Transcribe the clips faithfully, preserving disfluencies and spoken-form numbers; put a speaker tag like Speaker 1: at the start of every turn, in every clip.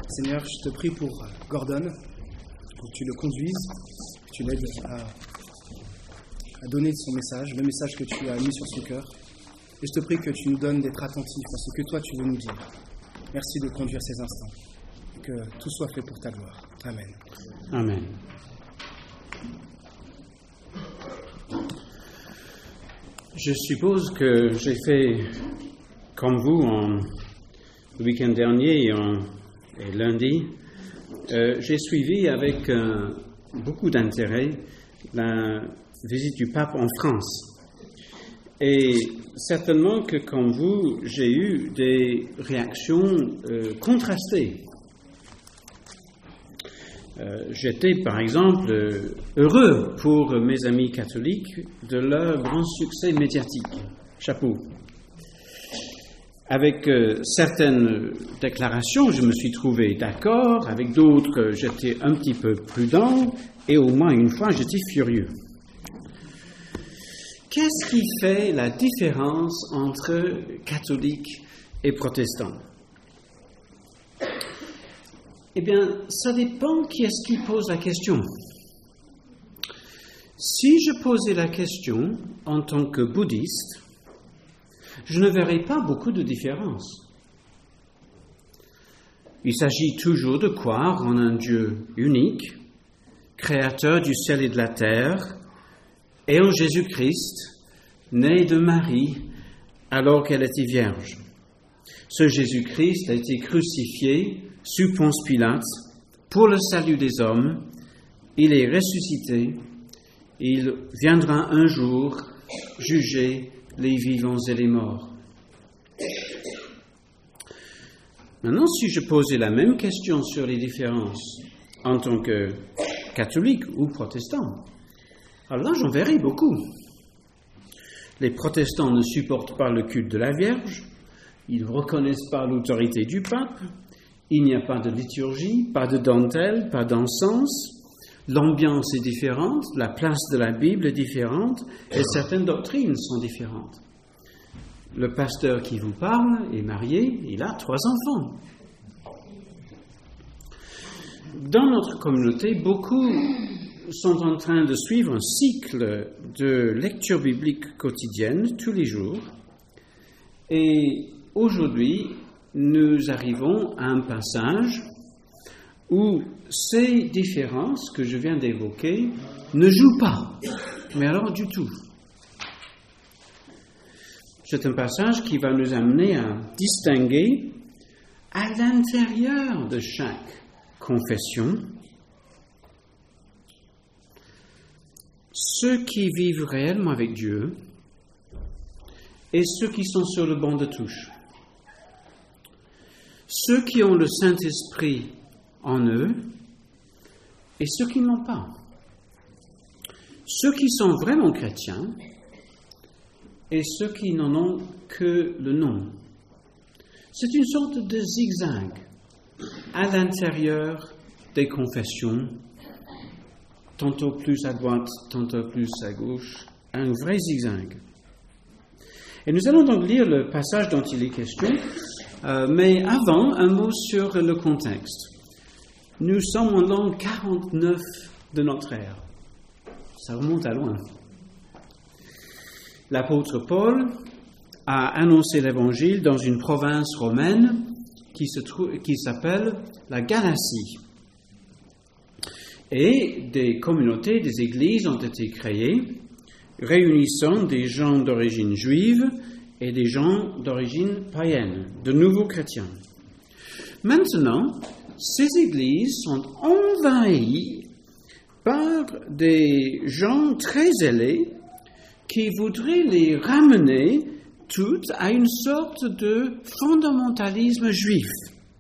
Speaker 1: Seigneur, je te prie pour Gordon, pour que tu le conduises, que tu l'aides à, à donner son message, le message que tu as mis sur son cœur. Et je te prie que tu nous donnes d'être attentifs à ce que toi tu veux nous dire. Merci de conduire ces instants. Et que tout soit fait pour ta gloire. Amen.
Speaker 2: Amen. Je suppose que j'ai fait comme vous en, le week-end dernier et, en, et lundi. Euh, j'ai suivi avec euh, beaucoup d'intérêt la visite du pape en France. Et certainement que comme vous, j'ai eu des réactions euh, contrastées. Euh, j'étais, par exemple, euh, heureux pour mes amis catholiques de leur grand succès médiatique. Chapeau. Avec euh, certaines déclarations, je me suis trouvé d'accord. Avec d'autres, j'étais un petit peu prudent. Et au moins une fois, j'étais furieux. Qu'est-ce qui fait la différence entre catholiques et protestants ? Eh bien, ça dépend qui est-ce qui pose la question. Si je posais la question en tant que bouddhiste, je ne verrais pas beaucoup de différence. Il s'agit toujours de croire en un Dieu unique, créateur du ciel et de la terre, et en Jésus-Christ, né de Marie alors qu'elle était vierge. Ce Jésus-Christ a été crucifié sous Ponce Pilate pour le salut des hommes. Il est ressuscité. Il viendra un jour juger les vivants et les morts. Maintenant, si je posais la même question sur les différences en tant que catholique ou protestant, alors là, j'en verrai beaucoup. Les protestants ne supportent pas le culte de la Vierge, ils ne reconnaissent pas l'autorité du pape, il n'y a pas de liturgie, pas de dentelle, pas d'encens, l'ambiance est différente, la place de la Bible est différente et certaines doctrines sont différentes. Le pasteur qui vous parle est marié, il a trois enfants. Dans notre communauté, beaucoup sont en train de suivre un cycle de lecture biblique quotidienne tous les jours. Et aujourd'hui, nous arrivons à un passage où ces différences que je viens d'évoquer ne jouent pas, mais alors du tout. C'est un passage qui va nous amener à distinguer à l'intérieur de chaque confession ceux qui vivent réellement avec Dieu et ceux qui sont sur le banc de touche. Ceux qui ont le Saint-Esprit en eux et ceux qui n'ont pas. Ceux qui sont vraiment chrétiens et ceux qui n'en ont que le nom. C'est une sorte de zigzag à l'intérieur des confessions, tantôt plus à droite, tantôt plus à gauche, un vrai zigzag. Et nous allons donc lire le passage dont il est question, euh, mais avant, un mot sur le contexte. Nous sommes en l'an quarante-neuf de notre ère. Ça remonte à loin. L'apôtre Paul a annoncé l'évangile dans une province romaine qui, se trouve, qui s'appelle la Galatie. Et des communautés, des églises ont été créées, réunissant des gens d'origine juive et des gens d'origine païenne, de nouveaux chrétiens. Maintenant, ces églises sont envahies par des gens très zélés qui voudraient les ramener toutes à une sorte de fondamentalisme juif.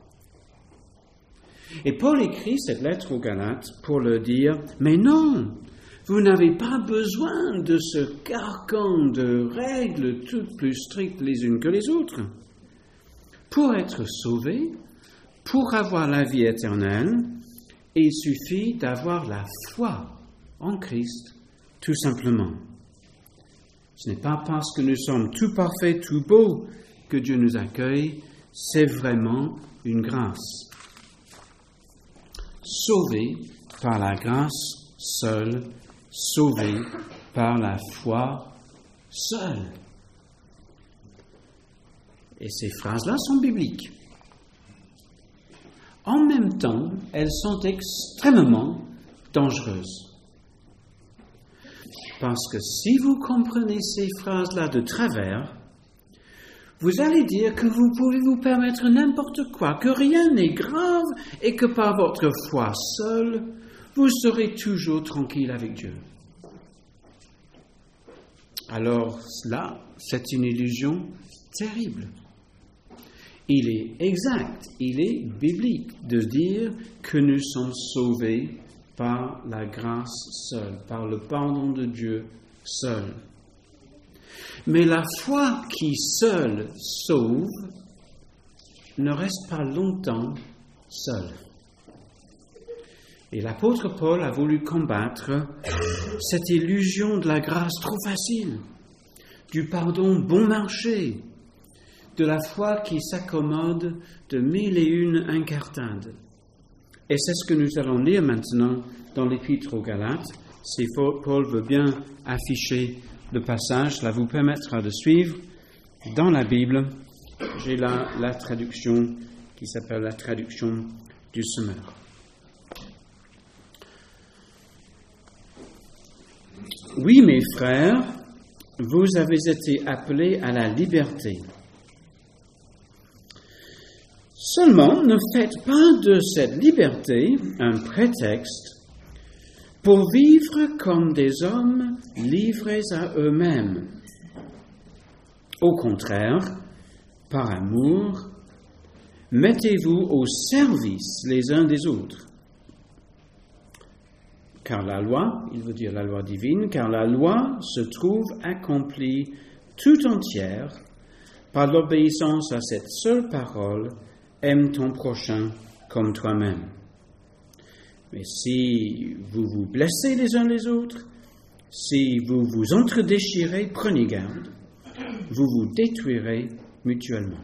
Speaker 2: Et Paul écrit cette lettre aux Galates pour leur dire « Mais non, vous n'avez pas besoin de ce carcan de règles toutes plus strictes les unes que les autres. Pour être sauvé, pour avoir la vie éternelle, il suffit d'avoir la foi en Christ, tout simplement. Ce n'est pas parce que nous sommes tout parfaits, tout beaux que Dieu nous accueille, c'est vraiment une grâce. sauvés par la grâce seule, sauvés par la foi seule. Et ces phrases-là sont bibliques. En même temps, elles sont extrêmement dangereuses. Parce que si vous comprenez ces phrases-là de travers, vous allez dire que vous pouvez vous permettre n'importe quoi, que rien n'est grave et que par votre foi seule, vous serez toujours tranquille avec Dieu. Alors là, c'est une illusion terrible. Il est exact, il est biblique de dire que nous sommes sauvés par la grâce seule, par le pardon de Dieu seul. Mais la foi qui seule sauve ne reste pas longtemps seule. Et l'apôtre Paul a voulu combattre cette illusion de la grâce trop facile, du pardon bon marché, de la foi qui s'accommode de mille et une incartades. Et c'est ce que nous allons lire maintenant dans l'Épître aux Galates. Si Paul veut bien afficher le passage, cela vous permettra de suivre dans la Bible. J'ai là la traduction qui s'appelle la traduction du Semeur. Oui, mes frères, vous avez été appelés à la liberté. Seulement, ne faites pas de cette liberté un prétexte pour vivre comme des hommes livrés à eux-mêmes. Au contraire, par amour, mettez-vous au service les uns des autres. Car la loi, il veut dire la loi divine, car la loi se trouve accomplie tout entière par l'obéissance à cette seule parole, aime ton prochain comme toi-même. Mais si vous vous blessez les uns les autres, si vous vous entredéchirez, prenez garde, vous vous détruirez mutuellement.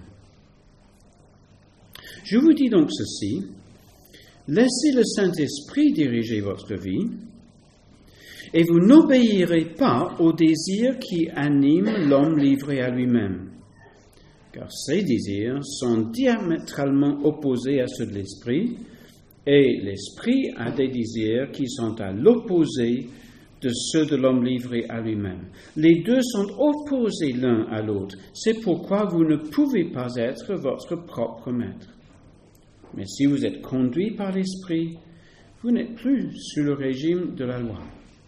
Speaker 2: Je vous dis donc ceci, laissez le Saint-Esprit diriger votre vie, et vous n'obéirez pas aux désirs qui animent l'homme livré à lui-même, car ces désirs sont diamétralement opposés à ceux de l'Esprit, et l'Esprit a des désirs qui sont à l'opposé de ceux de l'homme livré à lui-même. Les deux sont opposés l'un à l'autre. C'est pourquoi vous ne pouvez pas être votre propre maître. Mais si vous êtes conduit par l'Esprit, vous n'êtes plus sous le régime de la loi.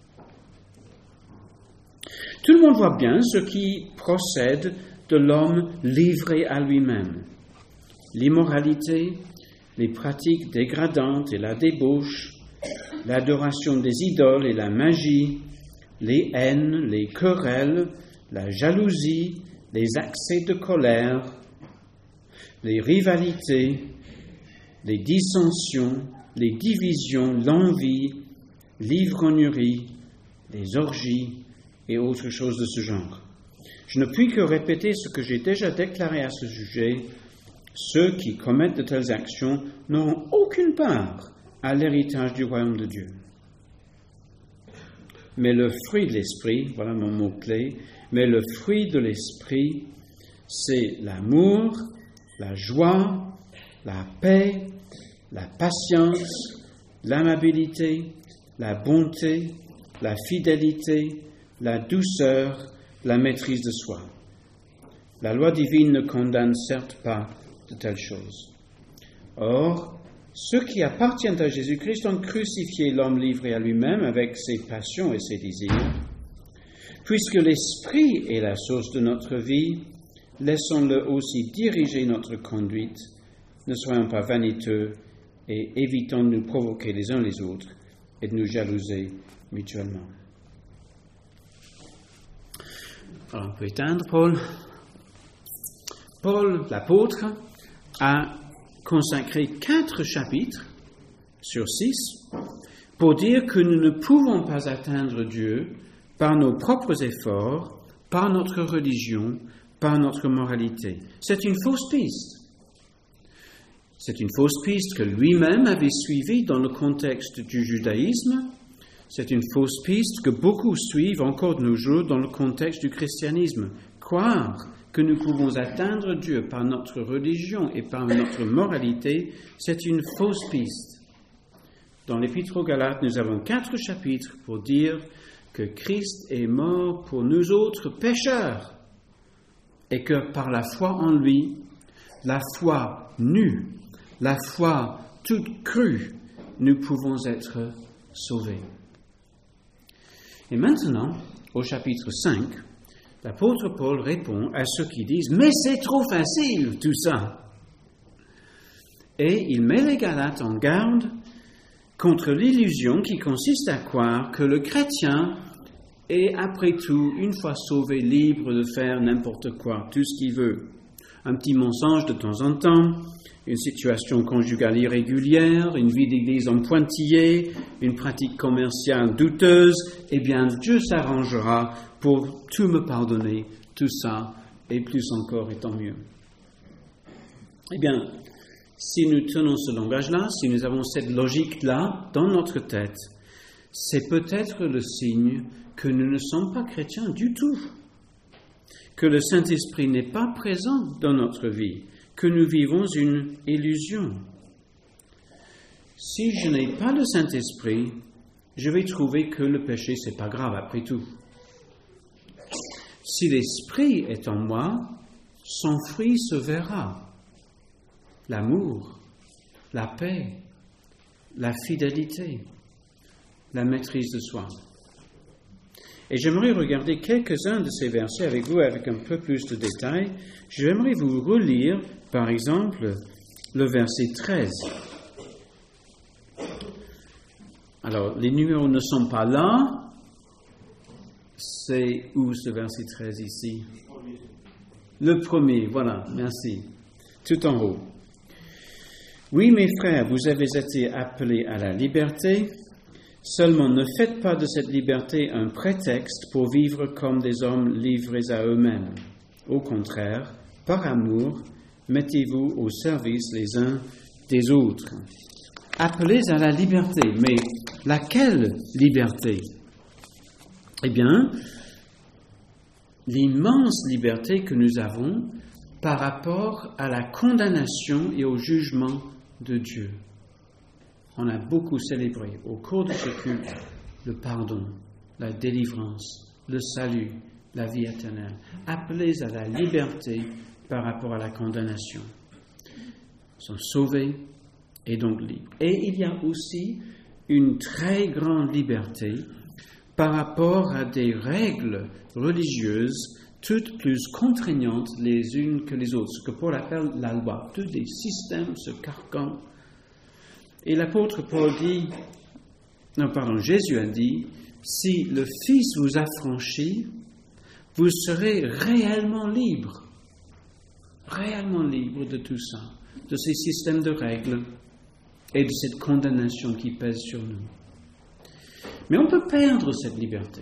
Speaker 2: Tout le monde voit bien ce qui procède de l'homme livré à lui-même. L'immoralité, les pratiques dégradantes et la débauche, l'adoration des idoles et la magie, les haines, les querelles, la jalousie, les accès de colère, les rivalités, les dissensions, les divisions, l'envie, l'ivrognerie, les orgies et autres choses de ce genre. Je ne puis que répéter ce que j'ai déjà déclaré à ce sujet. Ceux qui commettent de telles actions n'auront aucune part à l'héritage du royaume de Dieu. Mais le fruit de l'esprit, voilà mon mot-clé, mais le fruit de l'esprit, c'est l'amour, la joie, la paix, la patience, l'amabilité, la bonté, la fidélité, la douceur, la maîtrise de soi. La loi divine ne condamne certes pas de telles choses. Or, ceux qui appartiennent à Jésus-Christ ont crucifié l'homme livré à lui-même avec ses passions et ses désirs. Puisque l'Esprit est la source de notre vie, laissons-le aussi diriger notre conduite. Ne soyons pas vaniteux et évitons de nous provoquer les uns les autres et de nous jalouser mutuellement. Alors, on peut éteindre, Paul. Paul, l'apôtre, a consacré quatre chapitres sur six pour dire que nous ne pouvons pas atteindre Dieu par nos propres efforts, par notre religion, par notre moralité. C'est une fausse piste. C'est une fausse piste que lui-même avait suivie dans le contexte du judaïsme. C'est une fausse piste que beaucoup suivent encore de nos jours dans le contexte du christianisme. Croire que nous pouvons atteindre Dieu par notre religion et par notre moralité, c'est une fausse piste. Dans l'Épître aux Galates, nous avons quatre chapitres pour dire que Christ est mort pour nous autres pécheurs et que par la foi en lui, la foi nue, la foi toute crue, nous pouvons être sauvés. Et maintenant, au chapitre cinq, l'apôtre Paul répond à ceux qui disent « Mais c'est trop facile tout ça !» Et il met les Galates en garde contre l'illusion qui consiste à croire que le chrétien est après tout, une fois sauvé, libre de faire n'importe quoi, tout ce qu'il veut. Un petit mensonge de temps en temps, une situation conjugale irrégulière, une vie d'église en pointillé, une pratique commerciale douteuse, eh bien Dieu s'arrangera pour tout me pardonner, tout ça, et plus encore, et tant mieux. Eh bien, si nous tenons ce langage-là, si nous avons cette logique-là dans notre tête, c'est peut-être le signe que nous ne sommes pas chrétiens du tout, que le Saint-Esprit n'est pas présent dans notre vie, que nous vivons une illusion. Si je n'ai pas le Saint-Esprit, je vais trouver que le péché, c'est pas grave après tout. Si l'Esprit est en moi, son fruit se verra. L'amour, la paix, la fidélité, la maîtrise de soi. Et j'aimerais regarder quelques-uns de ces versets avec vous avec un peu plus de détails. J'aimerais vous relire, par exemple, le verset treize. Alors, les numéros ne sont pas là. C'est où ce verset treize ici? Le premier, voilà, merci. Tout en haut. Oui, mes frères, vous avez été appelés à la liberté. Seulement, ne faites pas de cette liberté un prétexte pour vivre comme des hommes livrés à eux-mêmes. Au contraire, par amour, mettez-vous au service les uns des autres. Appelés à la liberté, mais laquelle liberté? Eh bien, l'immense liberté que nous avons par rapport à la condamnation et au jugement de Dieu. On a beaucoup célébré au cours de ce culte le pardon, la délivrance, le salut, la vie éternelle, appelés à la liberté par rapport à la condamnation. Ils sont sauvés et donc libres. Et il y a aussi une très grande liberté par rapport à des règles religieuses toutes plus contraignantes les unes que les autres, ce que Paul appelle la loi, tous des systèmes, ce carcan. Et l'apôtre Paul dit, non pardon, Jésus a dit, si le Fils vous affranchit, vous serez réellement libre, réellement libre de tout ça, de ces systèmes de règles et de cette condamnation qui pèse sur nous. Mais on peut perdre cette liberté.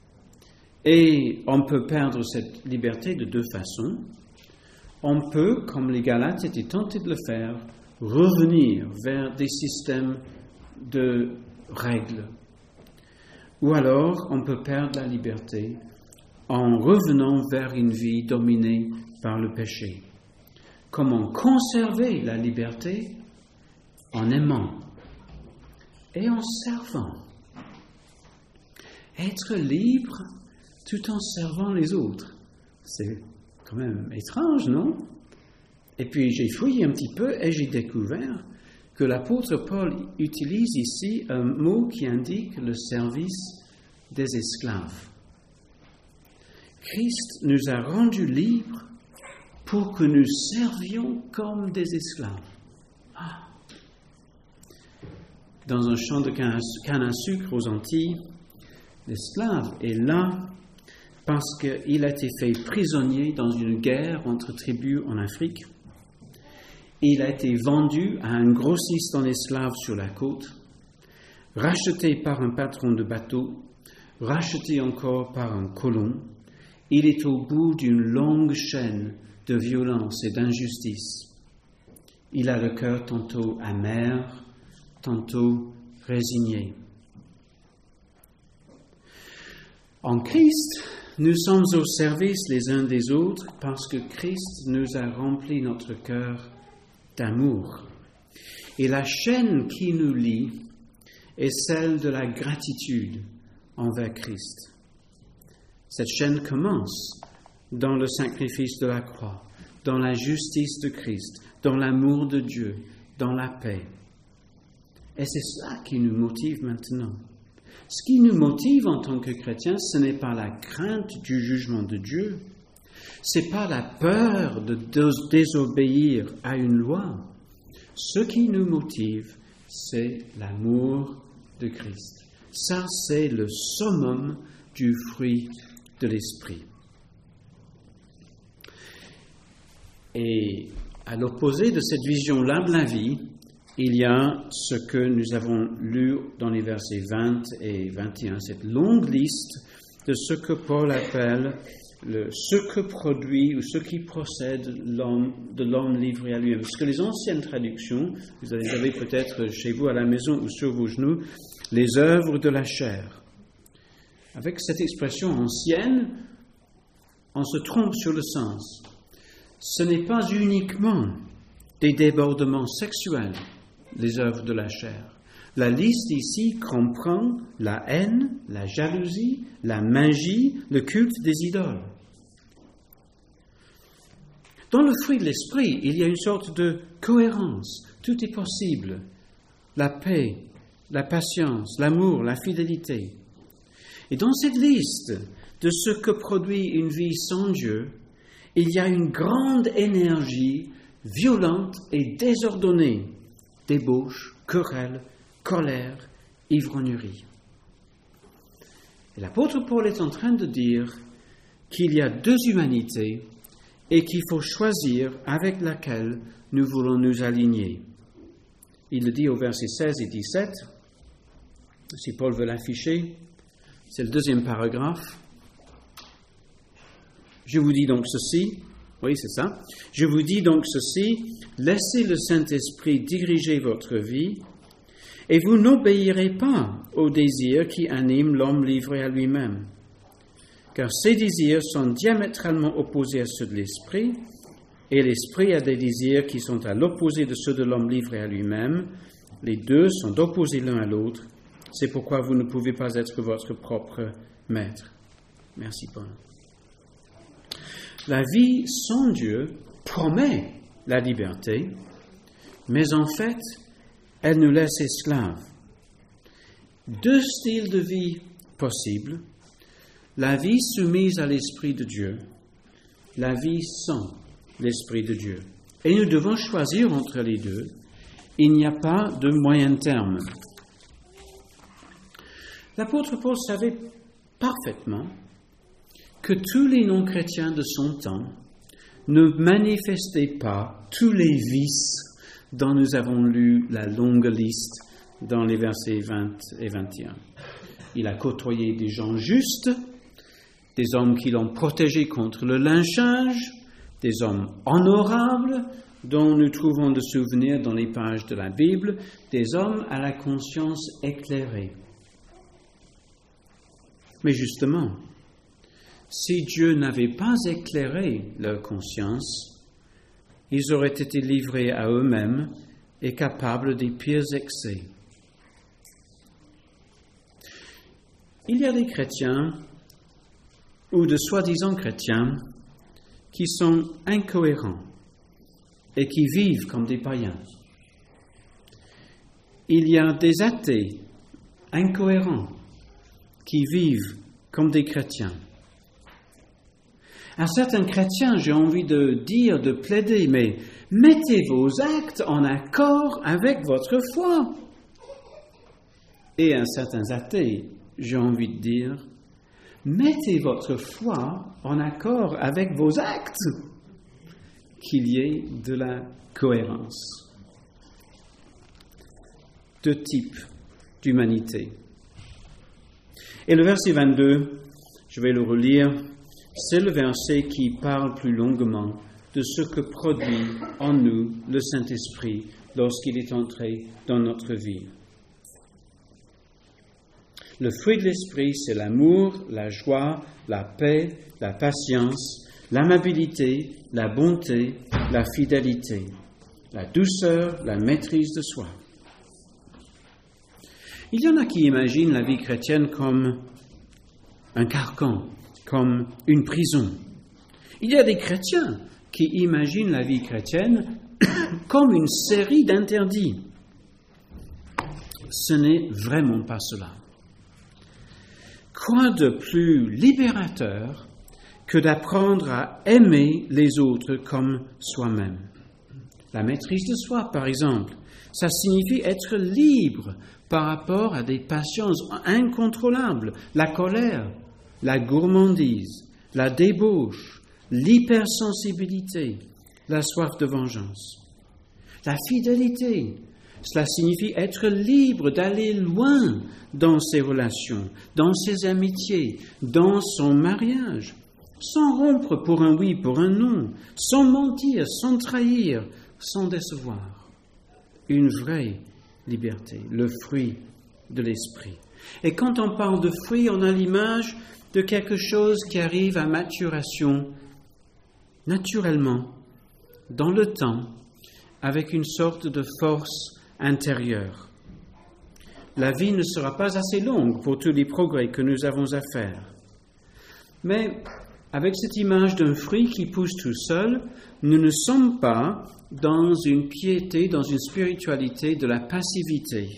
Speaker 2: Et on peut perdre cette liberté de deux façons. On peut, comme les Galates étaient tentés de le faire, revenir vers des systèmes de règles. Ou alors, on peut perdre la liberté en revenant vers une vie dominée par le péché. Comment conserver la liberté? En aimant et en servant. Être libre tout en servant les autres. C'est quand même étrange, non? Et puis j'ai fouillé un petit peu et j'ai découvert que l'apôtre Paul utilise ici un mot qui indique le service des esclaves. Christ nous a rendus libres pour que nous servions comme des esclaves. Ah. Dans un champ de canne à sucre aux Antilles, l'esclave est là parce qu'il a été fait prisonnier dans une guerre entre tribus en Afrique. Il a été vendu à un grossiste en esclave sur la côte, racheté par un patron de bateau, racheté encore par un colon. Il est au bout d'une longue chaîne de violence et d'injustice. Il a le cœur tantôt amer, tantôt résigné. En Christ, nous sommes au service les uns des autres parce que Christ nous a rempli notre cœur d'amour. Et la chaîne qui nous lie est celle de la gratitude envers Christ. Cette chaîne commence dans le sacrifice de la croix, dans la justice de Christ, dans l'amour de Dieu, dans la paix. Et c'est cela qui nous motive maintenant. Ce qui nous motive en tant que chrétiens, ce n'est pas la crainte du jugement de Dieu, ce n'est pas la peur de désobéir à une loi. Ce qui nous motive, c'est l'amour de Christ. Ça, c'est le summum du fruit de l'esprit. Et à l'opposé de cette vision-là de la vie, il y a ce que nous avons lu dans les versets vingt et vingt et un, cette longue liste de ce que Paul appelle le, ce que produit ou ce qui procède l'homme, de l'homme livré à lui-même. Parce que les anciennes traductions, vous les avez peut-être chez vous à la maison ou sur vos genoux, les œuvres de la chair. Avec cette expression ancienne, on se trompe sur le sens. Ce n'est pas uniquement des débordements sexuels, les œuvres de la chair. La liste ici comprend la haine, la jalousie, la magie, le culte des idoles. Dans le fruit de l'esprit, il y a une sorte de cohérence. Tout est possible. La paix, la patience, l'amour, la fidélité. Et dans cette liste de ce que produit une vie sans Dieu, il y a une grande énergie violente et désordonnée, débauche, querelle, colère, ivrognerie. Et l'apôtre Paul est en train de dire qu'il y a deux humanités et qu'il faut choisir avec laquelle nous voulons nous aligner. Il le dit au verset seize et dix-sept, si Paul veut l'afficher, c'est le deuxième paragraphe. Je vous dis donc ceci, oui c'est ça, je vous dis donc ceci, laissez le Saint-Esprit diriger votre vie et vous n'obéirez pas aux désirs qui animent l'homme livré à lui-même. Car ces désirs sont diamétralement opposés à ceux de l'Esprit et l'Esprit a des désirs qui sont à l'opposé de ceux de l'homme livré à lui-même. Les deux sont opposés l'un à l'autre. C'est pourquoi vous ne pouvez pas être votre propre maître. Merci Paul. La vie sans Dieu promet la liberté, mais en fait, elle nous laisse esclaves. Deux styles de vie possibles, la vie soumise à l'Esprit de Dieu, la vie sans l'Esprit de Dieu. Et nous devons choisir entre les deux. Il n'y a pas de moyen terme. L'apôtre Paul savait parfaitement que tous les non-chrétiens de son temps ne manifestaient pas tous les vices dont nous avons lu la longue liste dans les versets vingt et vingt et un. Il a côtoyé des gens justes, des hommes qui l'ont protégé contre le lynchage, des hommes honorables dont nous trouvons des souvenirs dans les pages de la Bible, des hommes à la conscience éclairée. Mais justement, si Dieu n'avait pas éclairé leur conscience, ils auraient été livrés à eux-mêmes et capables des pires excès. Il y a des chrétiens, ou de soi-disant chrétiens, qui sont incohérents et qui vivent comme des païens. Il y a des athées incohérents qui vivent comme des chrétiens. À certains chrétiens, j'ai envie de dire, de plaider, mais mettez vos actes en accord avec votre foi. Et à certains athées, j'ai envie de dire, mettez votre foi en accord avec vos actes, qu'il y ait de la cohérence. Deux types d'humanité. Et le verset vingt-deux, je vais le relire, c'est le verset qui parle plus longuement de ce que produit en nous le Saint-Esprit lorsqu'il est entré dans notre vie. Le fruit de l'Esprit, c'est l'amour, la joie, la paix, la patience, l'amabilité, la bonté, la fidélité, la douceur, la maîtrise de soi. Il y en a qui imaginent la vie chrétienne comme un carcan, comme une prison. Il y a des chrétiens qui imaginent la vie chrétienne comme une série d'interdits. Ce n'est vraiment pas cela. Quoi de plus libérateur que d'apprendre à aimer les autres comme soi-même? La maîtrise de soi, par exemple, ça signifie être libre par rapport à des passions incontrôlables, la colère, la gourmandise, la débauche, l'hypersensibilité, la soif de vengeance. La fidélité, cela signifie être libre d'aller loin dans ses relations, dans ses amitiés, dans son mariage, sans rompre pour un oui, pour un non, sans mentir, sans trahir, sans décevoir. Une vraie liberté, le fruit de l'esprit. Et quand on parle de fruit, on a l'image de quelque chose qui arrive à maturation naturellement, dans le temps, avec une sorte de force intérieure. La vie ne sera pas assez longue pour tous les progrès que nous avons à faire. Mais avec cette image d'un fruit qui pousse tout seul, nous ne sommes pas dans une piété, dans une spiritualité de la passivité.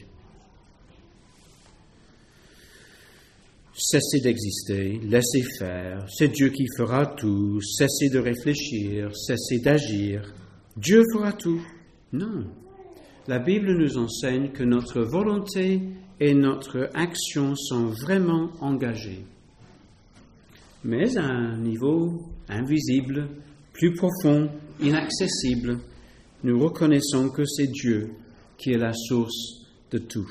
Speaker 2: Cessez d'exister, laissez faire, c'est Dieu qui fera tout, cessez de réfléchir, cessez d'agir, Dieu fera tout. Non, la Bible nous enseigne que notre volonté et notre action sont vraiment engagées, mais à un niveau invisible, plus profond, inaccessible. Nous reconnaissons que c'est Dieu qui est la source de tout.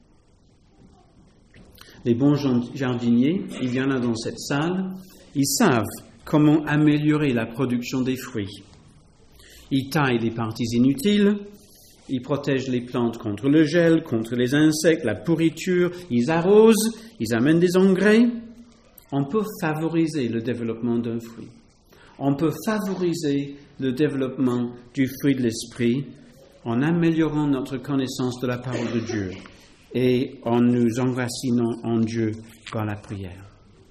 Speaker 2: Les bons jardiniers, il y en a dans cette salle, ils savent comment améliorer la production des fruits. Ils taillent les parties inutiles, ils protègent les plantes contre le gel, contre les insectes, la pourriture, ils arrosent, ils amènent des engrais. On peut favoriser le développement d'un fruit. On peut favoriser le développement du fruit de l'esprit en améliorant notre connaissance de la parole de Dieu et en nous enracinant en Dieu par la prière.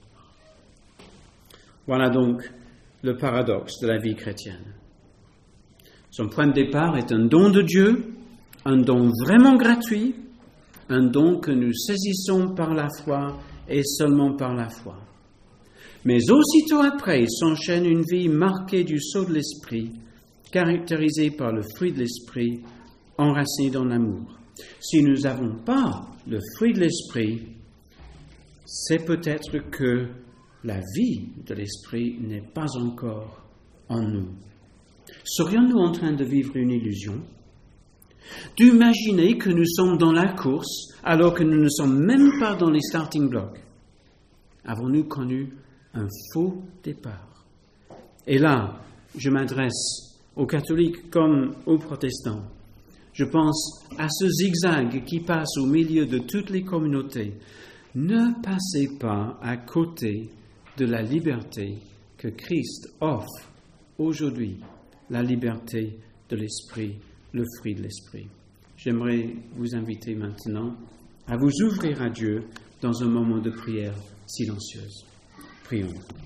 Speaker 2: Voilà donc le paradoxe de la vie chrétienne. Son point de départ est un don de Dieu, un don vraiment gratuit, un don que nous saisissons par la foi et seulement par la foi. Mais aussitôt après s'enchaîne une vie marquée du sceau de l'esprit, caractérisée par le fruit de l'esprit, enraciné dans l'amour. Si nous n'avons pas le fruit de l'esprit, c'est peut-être que la vie de l'esprit n'est pas encore en nous. Serions-nous en train de vivre une illusion? D'imaginer que nous sommes dans la course alors que nous ne sommes même pas dans les starting blocks? Avons-nous connu un faux départ? Et là, je m'adresse aux catholiques comme aux protestants. Je pense à ce zigzag qui passe au milieu de toutes les communautés. Ne passez pas à côté de la liberté que Christ offre aujourd'hui, la liberté de l'esprit, le fruit de l'esprit. J'aimerais vous inviter maintenant à vous ouvrir à Dieu dans un moment de prière silencieuse. Prions.